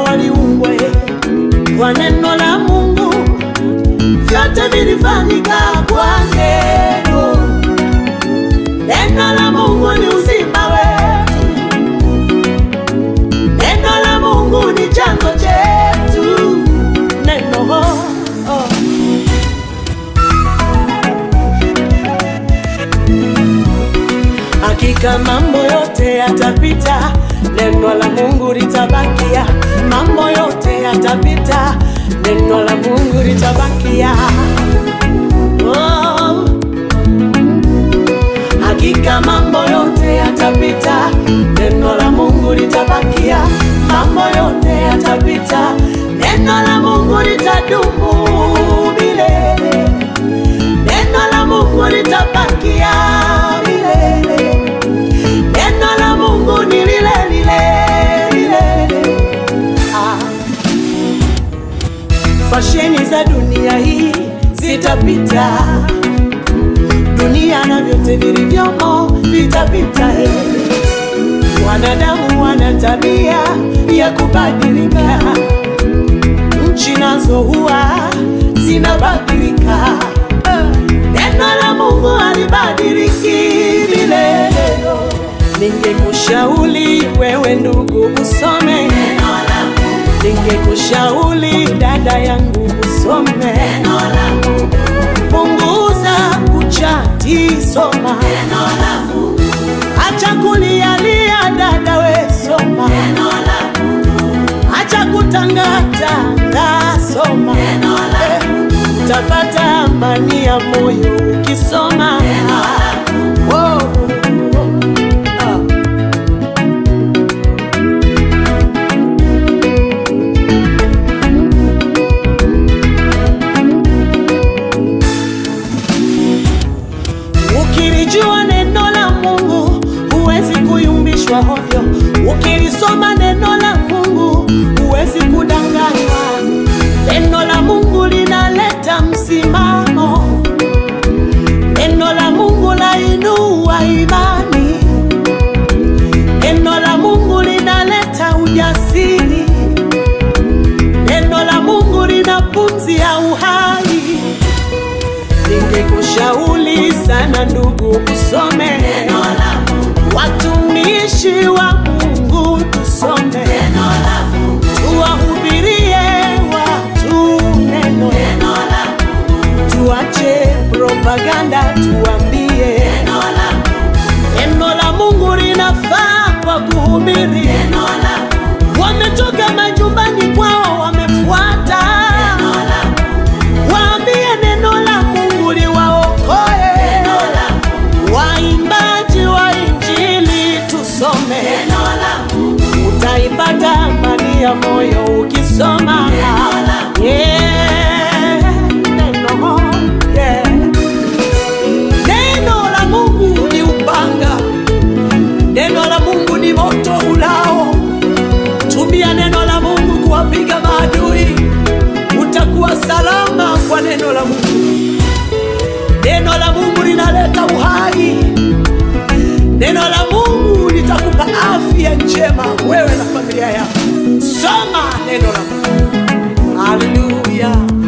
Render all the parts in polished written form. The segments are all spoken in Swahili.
waliumbwa kwa neno la Mungu, vyote vilifanyika kwa neno. Neno la Mungu ni uzima wetu, neno la Mungu ni chanzo chetu. Neno hakika mambo yote yatapita, neno la Mungu litabakia. Mambo yote yatapita, neno la Mungu litabakia. Oh, hakika mambo yote yatapita, neno la Mungu litabakia. Mambo yote yatapita, neno la Mungu litadumu milele. Neno la Mungu litabakia milele. Neno la Mungu ni lile lile milele. Fasheni za dunia hii zitapita, dunia na vyote vilivyomo vitapita. Wanadamu wana tabia ya kubadilika, nchi nazo huwa zinabadilika. Neno la Mungu halibadiliki milele. Ningekushauri wewe ndugu usome neno la Mungu. Ningekushauri dada yangu usome neno la Mungu. Punguza kuchati, soma neno la Mungu. Acha kulialia dada, we soma neno la Mungu. Acha kutangatanga, soma neno la Mungu. Utapata amani ya moyo ukisoma neno la Mungu. Ukilijua neno la Mungu huwezi kuyumbishwa hovyo. Ukilisoma neno la Mungu huwezi kudanganywa. Neno la Mungu linaleta msimamo. Neno la Mungu lainua imani. Neno la Mungu linaleta ujasiri. Neno la Mungu lina pumzi ya uhai. Ningekushauri sana ndugu usome neno la Mungu. Watumishi wa Mungu tusome neno la Mungu. Tuwahubirie watu neno la Mungu. Tuache propaganda, tuambie neno la Mungu. Neno la Mungu linafaa kwa kuhubiri neno la Mungu. Wametoka majumbani kwao wamefuata neno la Mungu. Waambie neno la Mungu liwaokoe neno la Mungu. Waimbaji wa Injili tusome neno la Mungu. Utaipata amani ya moyo ukisoma neno la Mungu. Neno la Mungu ni upanga, neno la Mungu ni moto ulao. Tumia neno la Mungu kuwapiga maadui, utakuwa salama kwa neno la Mungu. Neno la Mungu linaleta uhai. Neno la Mungu litakupa afya njema wewe na familia yako. Soma neno la Mungu. Haleluya.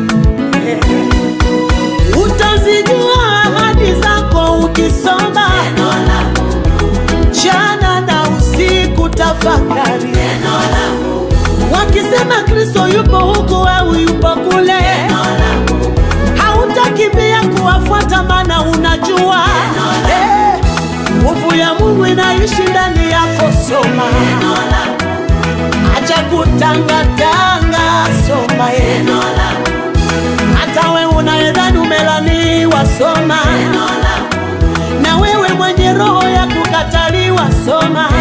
Utazijua ahadi zako ukisoma neno la Mungu. Jana na usiku tafakari neno la Mungu. Wakisema Kristo yupo huku au yupo kule, neno la Mungu. Hautakimbia kuwafuata maana unajua nguvu ya Mungu inaishi ndani yako. Soma neno la Mungu. Acha kutangatanga, soma neno la Mungu. Hata wewe unayedhani umelaniwa, soma neno la Mungu. Na wewe mwenye roho ya kukataliwa, soma